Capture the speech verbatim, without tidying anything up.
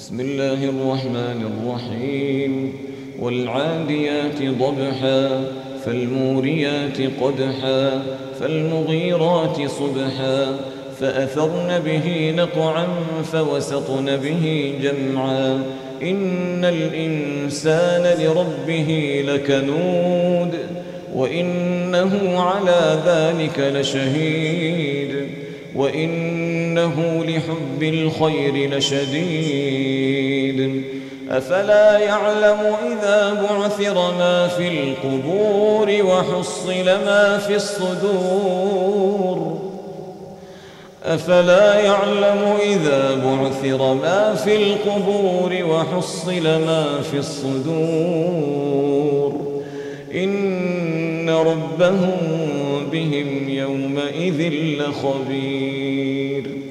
بسم الله الرحمن الرحيم والعاديات ضبحا فالموريات قدحا فالمغيرات صبحا فأثرن به نقعا فوسطن به جمعا إن الإنسان لربه لكنود وإنه على ذلك لشهيد وإنه لحب الخير لشديد أفلا يعلم إذا بعثر ما في القبور وحصل ما في الصدور أفلا يعلم إذا بعثر ما في القبور وحصل ما في الصدور إن ربهم بهم يومئذ لخبير.